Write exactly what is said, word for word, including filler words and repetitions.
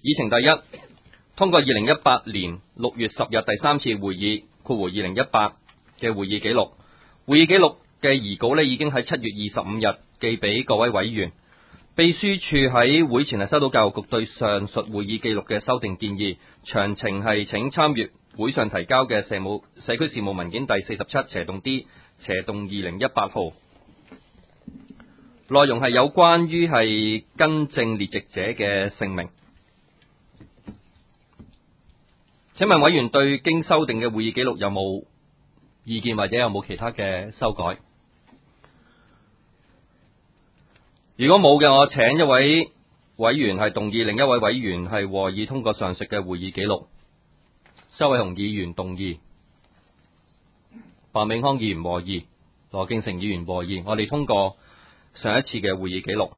議程第一，通過二零一八年六月十日第三次會議括弧二零一八嘅會議記錄。會議記錄嘅擬稿呢已經喺七月二十五日寄俾各位委員。秘書處喺會前係收到教育局對上述會議記錄嘅修訂建議，詳情係請參閱會上提交嘅社務社區事務文件第四十七斜洞 D 斜洞二零一八號。內容係有關於係更正列席者嘅姓名。請問委員對經修訂嘅會議記錄有冇意見，或者有冇其他嘅修改？如果冇嘅，我請一位委員係動議，另一位委員係和議通過上述嘅會議記錄。周偉雄議員動議，白永康議員和議，羅敬成議員和議，我哋通過上一次嘅會議記錄。